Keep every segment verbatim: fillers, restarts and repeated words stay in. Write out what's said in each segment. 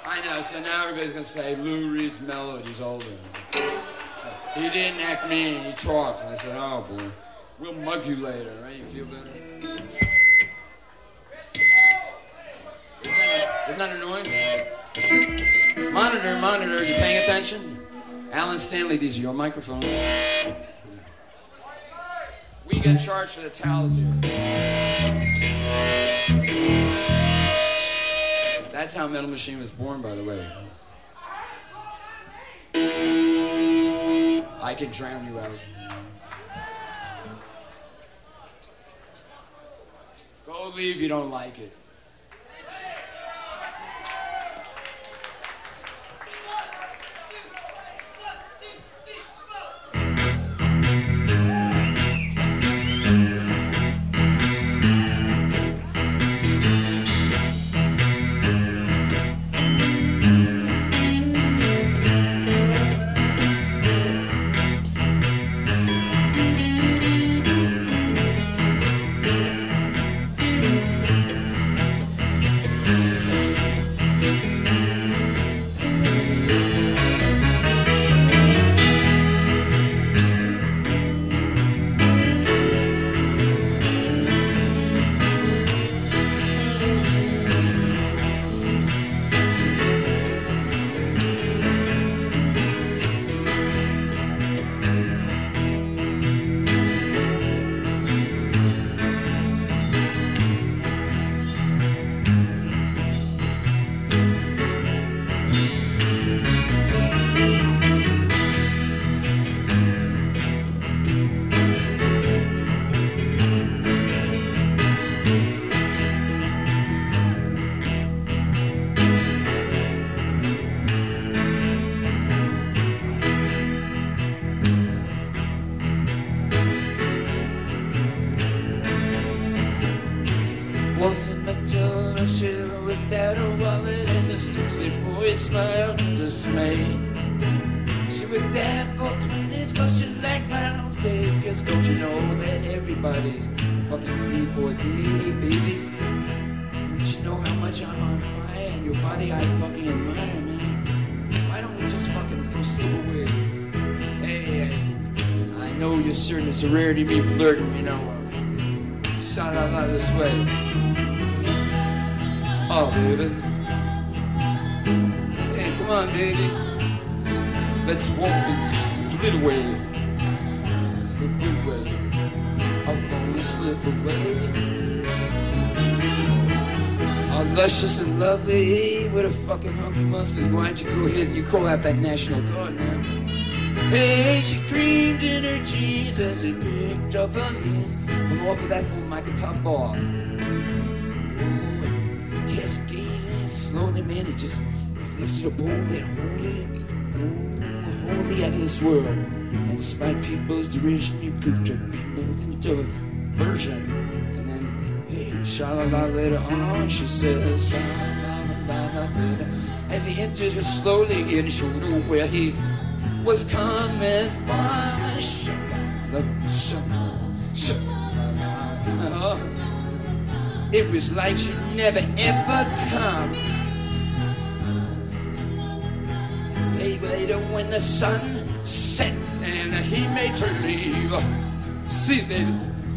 I know, so now everybody's gonna say Lou Reed's Melody's older. He didn't act mean, he talks. And I said, oh boy, we'll mug you later, right? You feel better? Isn't that, isn't that annoying? Monitor, monitor, you paying attention? Alan Stanley, these are your microphones. We get charged for the towels here. That's how Metal Machine was born, by the way. I can drown you out. Go leave if you don't like it. It's a rarity, me flirting, you know. Shout out loud this way. Oh, baby. Hey, come on, baby. Let's walk the split away. Slip away. I'm gonna slip away. All luscious and lovely. What a fucking hunky mustard. Why don't you go ahead and you call out that National Guard now? Hey, she screamed in her jeans as he picked up her knees from off of that Formica top bar. Oh, cascading slowly, man, it just lifted a bowl that holy, oh, holy out of this world. And despite people's derision, you proved to be more than diversion. And then, hey, sha-la-la later on, she says, sha-la-la-la-la, as he entered her slowly and showed her where he was coming from. Sh- sh- sh- it was like she'd never ever come. Hey, later when the sun set and he made her leave. See, baby.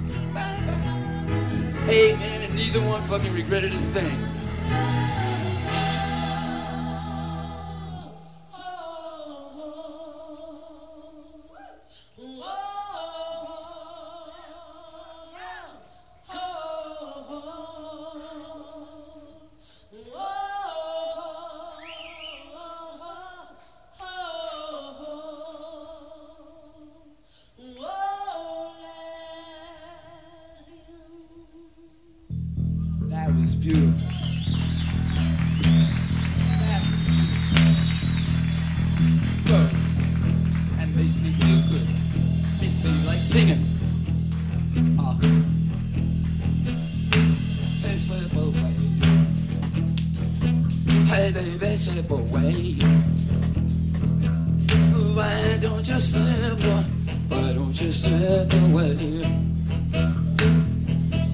Hey, man, and neither one fucking regretted his thing.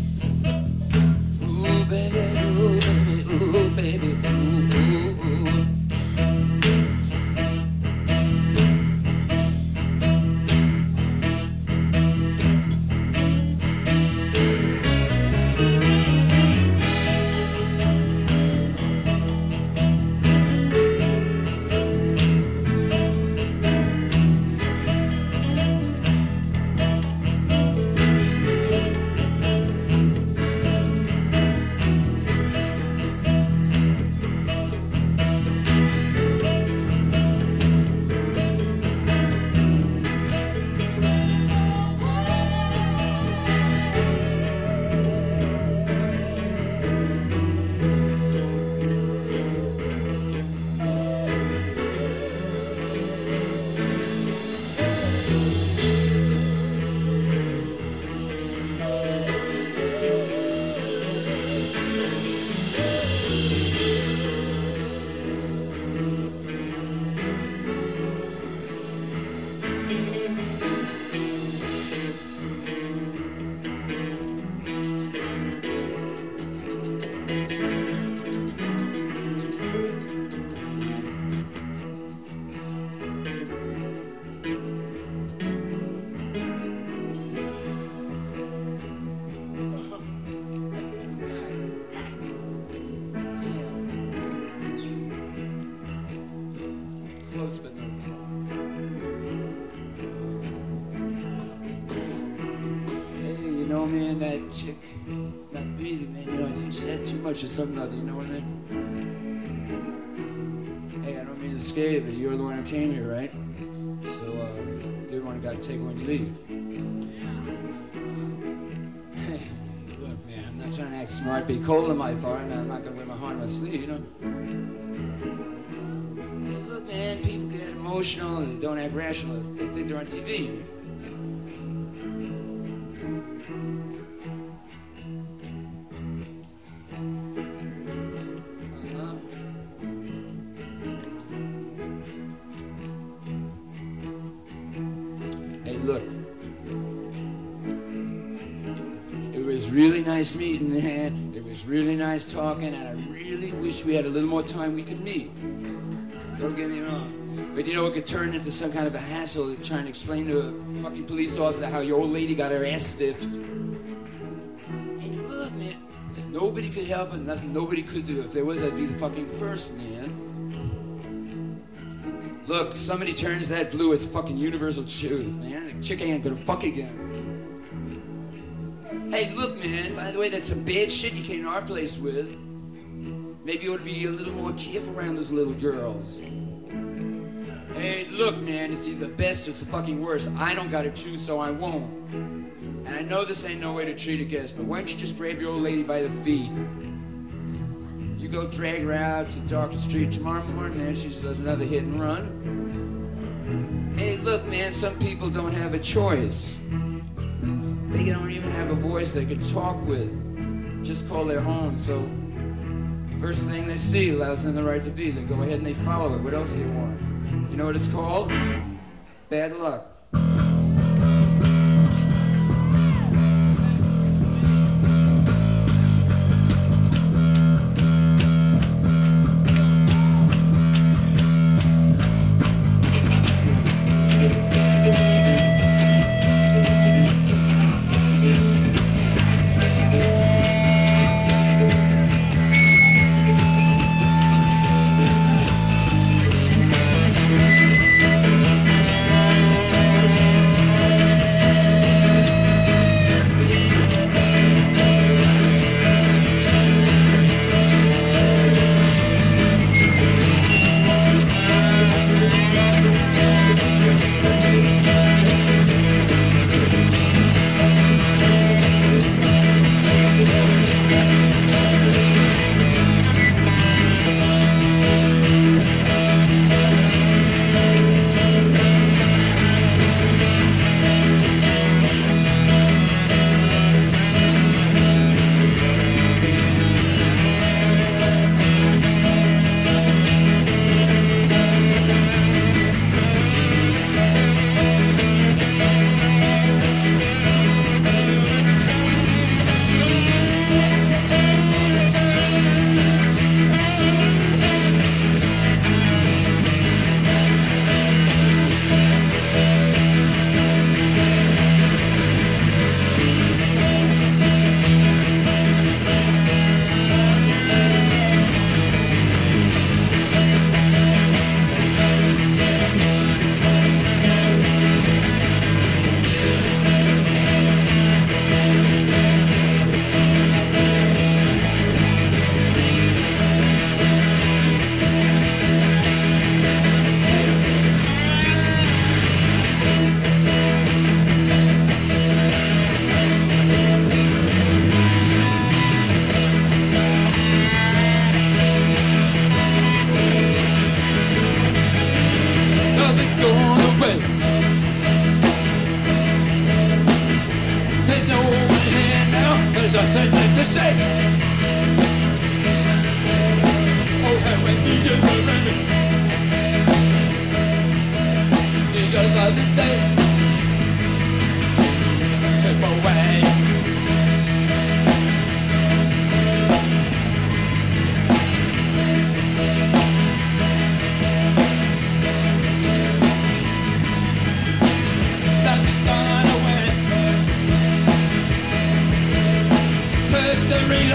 Ooh, baby, ooh, baby, ooh, baby, ooh, ooh, ooh. close, but no. Hey, you know, man, that chick, not breathing, man. You know, I think she had too much of something other. You know what I mean? Hey, I don't mean to scare you, but you're the one who came here, right? So, uh, you're the one who got to take it when you leave. Hey, look, man, I'm not trying to act smart. Be cold in my fire, man. I'm not gonna wear my heart on my sleeve, you know. Hey, look, man, people get emotional and they don't act rational. They think they're on T V. Look, it was really nice meeting, man. It was really nice talking, and I really wish we had a little more time we could meet. Don't get me wrong. But you know, it could turn into some kind of a hassle trying to explain to a fucking police officer how your old lady got her ass stiffed. Hey, look, man, nobody could help it, nothing nobody could do. If there was, I'd be the fucking first, man. Look, somebody turns that blue, it's fucking universal truth, man. The chick ain't gonna fuck again. Hey, look, man, by the way, that's some bad shit you came to our place with. Maybe you ought to be a little more careful around those little girls. Hey, look, man, it's either the best or it's the fucking worst. I don't gotta choose, so I won't. And I know this ain't no way to treat a guest, but why don't you just grab your old lady by the feet? You go drag her out to Darker Street tomorrow morning, man. She does another hit and run. Hey, look, man, some people don't have a choice. They don't even have a voice they can talk with. Just call their own. So, first thing they see allows them the right to be. They go ahead and they follow it. What else do you want? You know what it's called? Bad luck.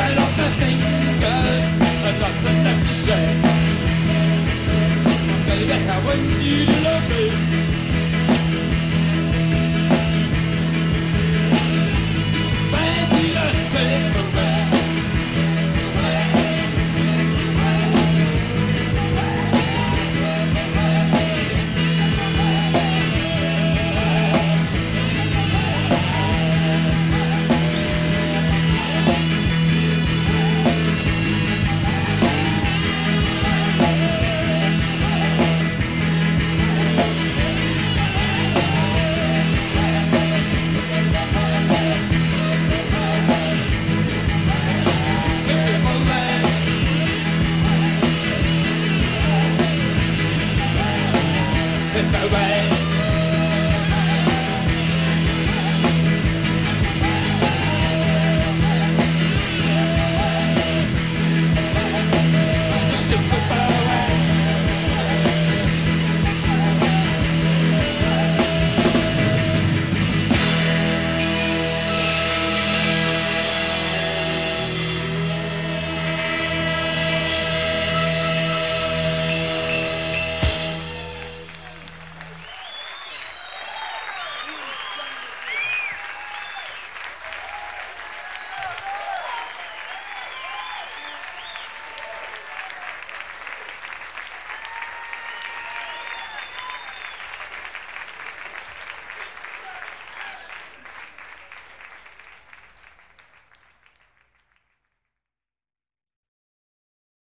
Nothing left to say. Baby, I want you to love me.